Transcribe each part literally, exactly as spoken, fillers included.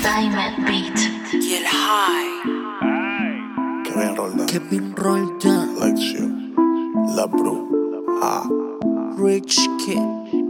Diamond Beat. Y el high. Kevin Roldan. Kevin Roldan. Lexio. La Bru. Ah. Rich Kid.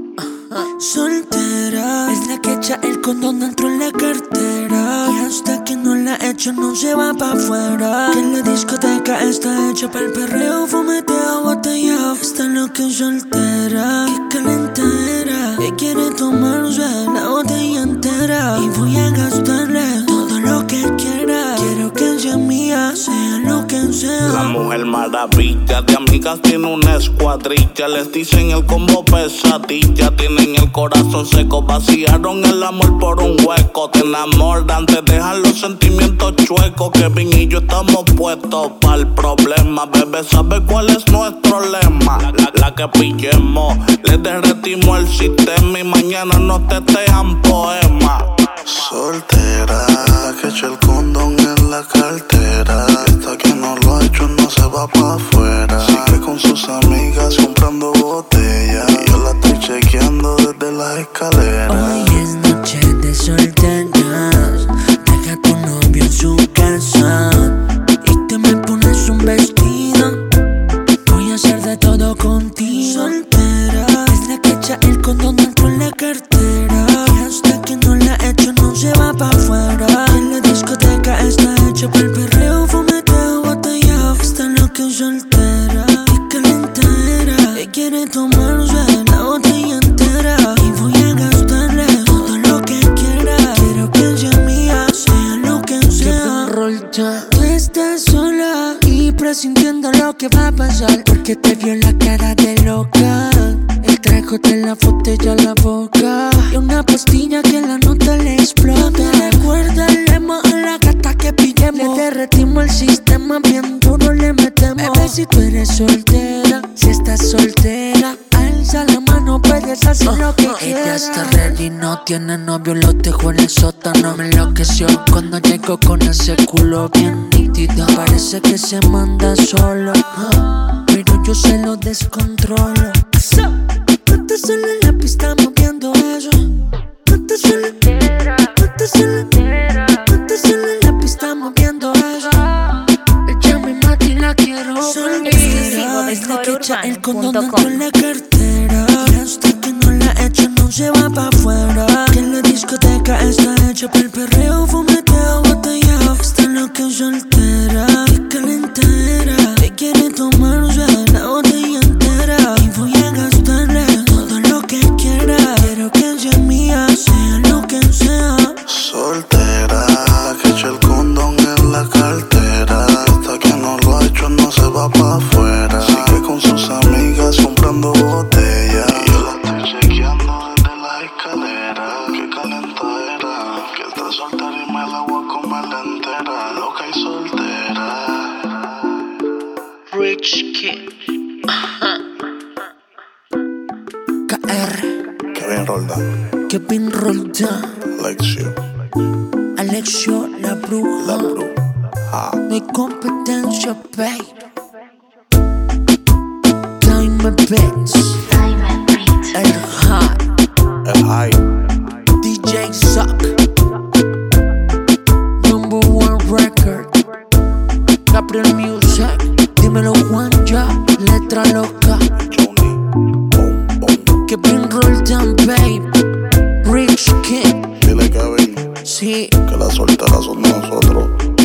Ajá. Soltera es la que echa el condón dentro en la cartera. Y hasta que no la echa no se va pa' afuera. Que la discoteca está hecha para el perreo, fumeteo, botellao. Está loca y soltera, que calentera, que quiere tomarse la botella entera. Y voy a gastarle todo lo que quiera. Quiero que sea mía, sea lo que sea. La mujer maravilla, de amigas tiene una escuadrilla. Les dicen el combo pesadilla. Tienen el corazón seco, vaciaron el amor por un hueco. Te enamoran, te dejan los sentimientos chuecos. Kevin y yo estamos puestos para el problema. Bebé, ¿sabe cuál es nuestro lema? La, la que pillemos, le derretimos el sistema y mañana nos tetean poemas. Soltera, la que echa el condón en la cartera. Esta que no lo ha hecho no se va pa' afuera. Sigue con sus amigas comprando botellas. Y yo la estoy chequeando desde la escalera. Hoy es noche de solteras. Deja a tu novio en su casa y te me pones un vestido. Voy a hacer de todo contigo. Soltera es la que echa el condón dentro en la cartera. Y hasta que no la echo no se va pa' afuera. En la discoteca está hecha para el perreo, fumeteo, botellao. Está loca y soltera, que calentera, que quiere tomarse la botella entera. Y voy a gastarle todo lo que quiera. Quiero que sea mía, sea lo que sea. Tú estás sola y presintiendo lo que va a pasar, porque te vio la cara de loca. El trago de la botella a la boca y una pastilla que la nota le explota. Te recuerda el lema a la gata que pillemos. Le derretimos el sistema, bien duro le metemos. Bebé, si tú eres soltera, si estás soltera, alza la mano, puedes hacer lo que quieras. Ella está ready, no tiene novio, lo dejo en el sótano. Me enloqueció cuando llegó con ese culo bien nítido. Parece que se manda solo, pero yo se lo descontrolo. No estás sola en la pista moviendo eso. No estás sola, no estás sola, no estás sola en la pista moviendo eso. Ella me mata y la quiero soltera. Es la que echa el condón dentro en la cartera. Y hasta que no la echa no se va pa' afuera. Que en la discoteca está hecha para el perreo, fumeteo, botellao. Está loca y soltera, que calentera, que quiere tomarse la botella entera. Y voy a gastarle todo lo que quiera. Quiero que sea mía, sea lo que sea. Soltera, la que echa el condón en la cartera. Esta que no lo ha hecho no se va pa' afuera. Sigue con sus amigas comprando botellas. Y yo la estoy chequeando desde la escalera. Qué calentadera, que está soltera y me la voy a comer entera. Loca y soltera. Rich Kid. K R. Kevin Roldan. Kevin Roldan. Lexio. Alexio La Bruja. La Bru. Ah. No hay competencia, babe. Diamond Beats. Diamond Beat. El high. El high. D J Suck. Number one record. Gabriel Music. Dímelo Juan ya. Letra loca. Johnny. Boom, boom. Kevin Roldan, babe. Rich Kid. Dile, Kevin, Sí. que las solteras son nosotros.